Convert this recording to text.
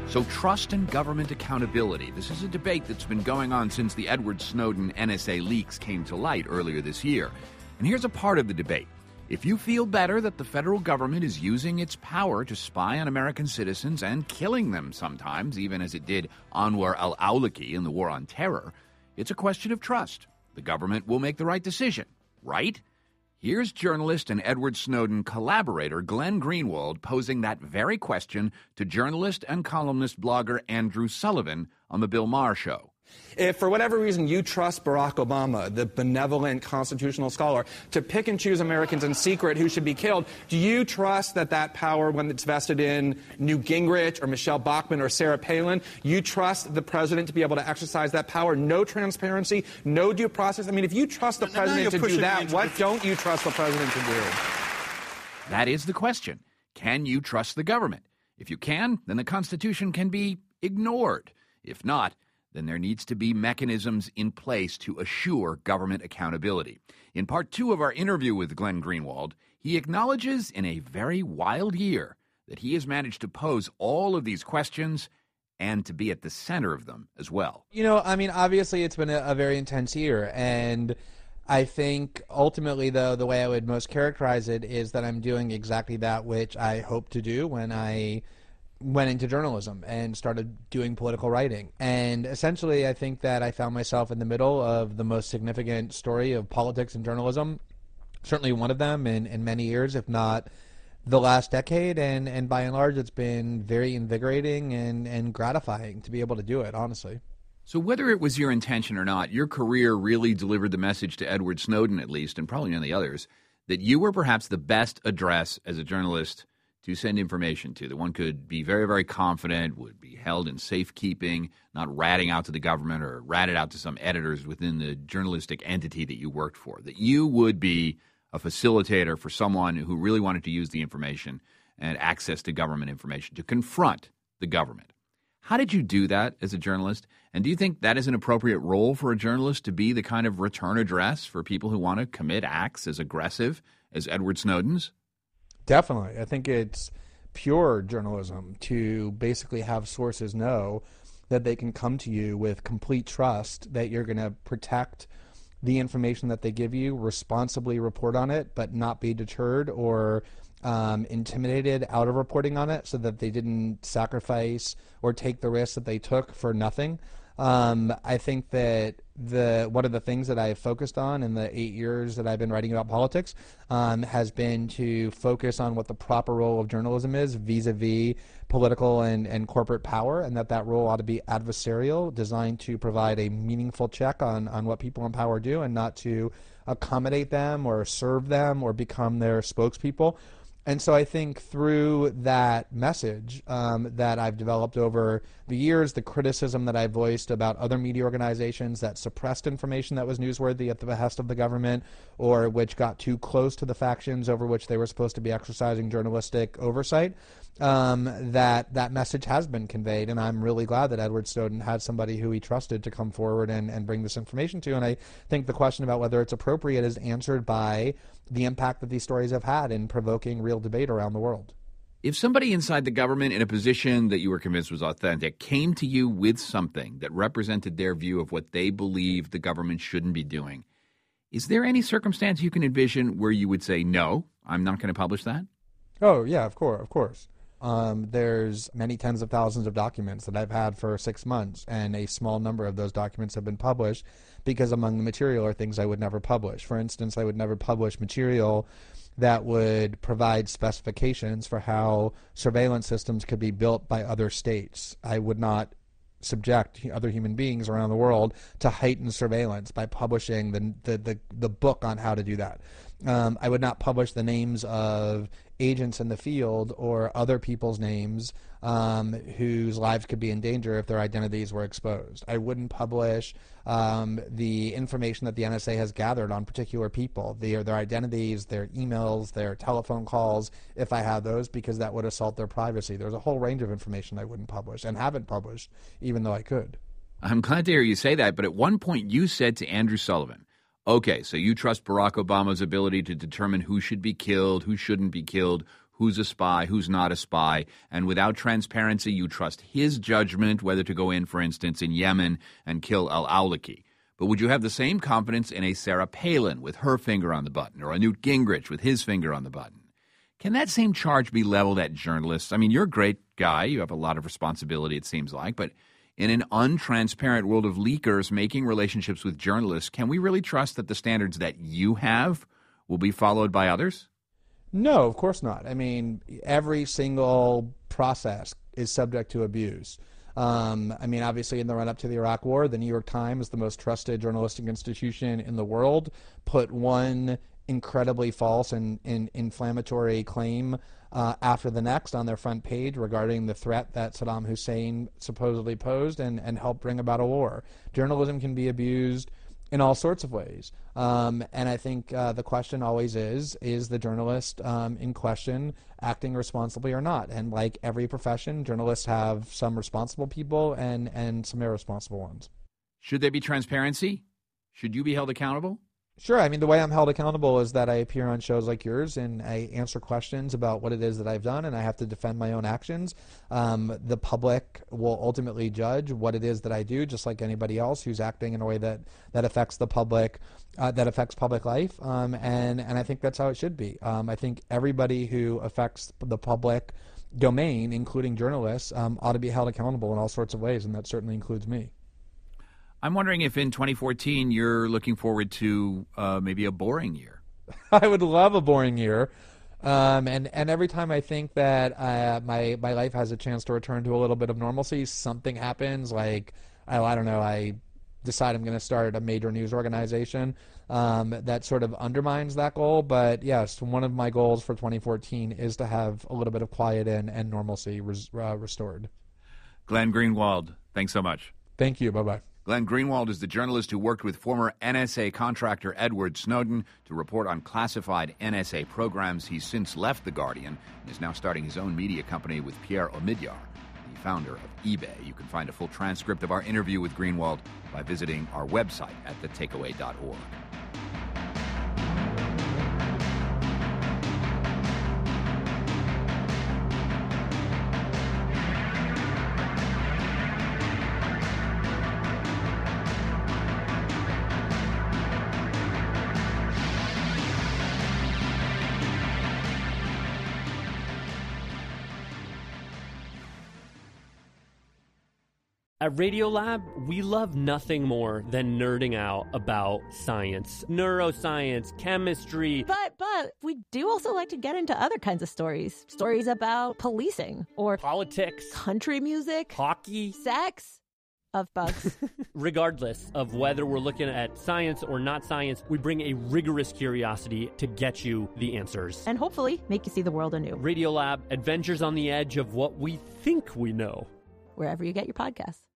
So trust and government accountability. This is a debate that's been going on since the Edward Snowden NSA leaks came to light earlier this year. And here's a part of the debate. If you feel better that the federal government is using its power to spy on American citizens and killing them sometimes, even as it did Anwar al-Awlaki in the War on Terror, it's a question of trust. The government will make the right decision, right? Here's journalist and Edward Snowden collaborator Glenn Greenwald posing that very question to journalist and columnist blogger Andrew Sullivan on The Bill Maher Show. If for whatever reason you trust Barack Obama, the benevolent constitutional scholar, to pick and choose Americans in secret who should be killed, do you trust that power, when it's vested in Newt Gingrich or Michelle Bachmann or Sarah Palin, you trust the president to be able to exercise that power? No transparency, no due process. I mean, if you trust the president to do that, what don't you trust the president to do? That is the question. Can you trust the government? If you can, then the Constitution can be ignored. If not, then there needs to be mechanisms in place to assure government accountability. In part 2 of our interview with Glenn Greenwald, he acknowledges in a very wild year that he has managed to pose all of these questions and to be at the center of them as well. You know, I mean, obviously it's been a very intense year, and I think ultimately, though, the way I would most characterize it is that I'm doing exactly that which I hoped to do when I went into journalism and started doing political writing. And essentially, I think that I found myself in the middle of the most significant story of politics and journalism, certainly one of them in many years, if not the last decade. And by and large, it's been very invigorating and gratifying to be able to do it, honestly. So whether it was your intention or not, your career really delivered the message to Edward Snowden, at least, and probably none of the others, that you were perhaps the best address as a journalist to send information to, that one could be very, very confident, would be held in safekeeping, not ratting out to the government or ratted out to some editors within the journalistic entity that you worked for, that you would be a facilitator for someone who really wanted to use the information and access to government information to confront the government. How did you do that as a journalist? And do you think that is an appropriate role for a journalist, to be the kind of return address for people who want to commit acts as aggressive as Edward Snowden's? Definitely. I think it's pure journalism to basically have sources know that they can come to you with complete trust that you're going to protect the information that they give you, responsibly report on it, but not be deterred or intimidated out of reporting on it, so that they didn't sacrifice or take the risks that they took for nothing. I think that one of the things that I've focused on in the 8 years that I've been writing about politics has been to focus on what the proper role of journalism is vis-a-vis political and corporate power, and that role ought to be adversarial, designed to provide a meaningful check on what people in power do, and not to accommodate them or serve them or become their spokespeople. And so I think through that message that I've developed over the years, the criticism that I voiced about other media organizations that suppressed information that was newsworthy at the behest of the government, or which got too close to the factions over which they were supposed to be exercising journalistic oversight, that message has been conveyed. And I'm really glad that Edward Snowden had somebody who he trusted to come forward and bring this information to. And I think the question about whether it's appropriate is answered by the impact that these stories have had in provoking real debate around the world. If somebody inside the government in a position that you were convinced was authentic came to you with something that represented their view of what they believe the government shouldn't be doing, is there any circumstance you can envision where you would say, no, I'm not going to publish that? Oh, yeah, of course. There's many tens of thousands of documents that I've had for 6 months, and a small number of those documents have been published because among the material are things I would never publish. For instance, I would never publish material that would provide specifications for how surveillance systems could be built by other states. I would not subject other human beings around the world to heightened surveillance by publishing the book on how to do that. I would not publish the names of agents in the field or other people's names whose lives could be in danger if their identities were exposed. I wouldn't publish the information that the NSA has gathered on particular people, their identities, their emails, their telephone calls, if I had those, because that would assault their privacy. There's a whole range of information I wouldn't publish and haven't published, even though I could. I'm glad to hear you say that, but at one point you said to Andrew Sullivan, okay, so you trust Barack Obama's ability to determine who should be killed, who shouldn't be killed, who's a spy, who's not a spy. And without transparency, you trust his judgment whether to go in, for instance, in Yemen and kill al-Awlaki. But would you have the same confidence in a Sarah Palin with her finger on the button, or a Newt Gingrich with his finger on the button? Can that same charge be leveled at journalists? I mean, you're a great guy. You have a lot of responsibility, it seems like. But in an untransparent world of leakers making relationships with journalists, can we really trust that the standards that you have will be followed by others? No, of course not. I mean, every single process is subject to abuse. Obviously, in the run-up to the Iraq War, the New York Times, the most trusted journalistic institution in the world, put one incredibly false and inflammatory claim after the next on their front page regarding the threat that Saddam Hussein supposedly posed and helped bring about a war. Journalism can be abused in all sorts of ways. And I think the question always is the journalist in question acting responsibly or not? And like every profession, journalists have some responsible people and some irresponsible ones. Should there be transparency? Should you be held accountable? Sure. I mean, the way I'm held accountable is that I appear on shows like yours and I answer questions about what it is that I've done, and I have to defend my own actions. The public will ultimately judge what it is that I do, just like anybody else who's acting in a way that affects the public, that affects public life. And I think that's how it should be. I think everybody who affects the public domain, including journalists, ought to be held accountable in all sorts of ways, and that certainly includes me. I'm wondering if in 2014 you're looking forward to maybe a boring year. I would love a boring year. And every time I think that my life has a chance to return to a little bit of normalcy, something happens. Like, I don't know, I decide I'm going to start a major news organization that sort of undermines that goal. But yes, one of my goals for 2014 is to have a little bit of quiet and normalcy restored. Glenn Greenwald, thanks so much. Thank you. Bye-bye. Glenn Greenwald is the journalist who worked with former NSA contractor Edward Snowden to report on classified NSA programs. He's since left The Guardian and is now starting his own media company with Pierre Omidyar, the founder of eBay. You can find a full transcript of our interview with Greenwald by visiting our website at thetakeaway.org. At Radiolab, we love nothing more than nerding out about science, neuroscience, chemistry. But we do also like to get into other kinds of stories. Stories about policing or politics, country music, hockey, sex, of bugs. Regardless of whether we're looking at science or not science, we bring a rigorous curiosity to get you the answers. And hopefully make you see the world anew. Radiolab, adventures on the edge of what we think we know. Wherever you get your podcasts.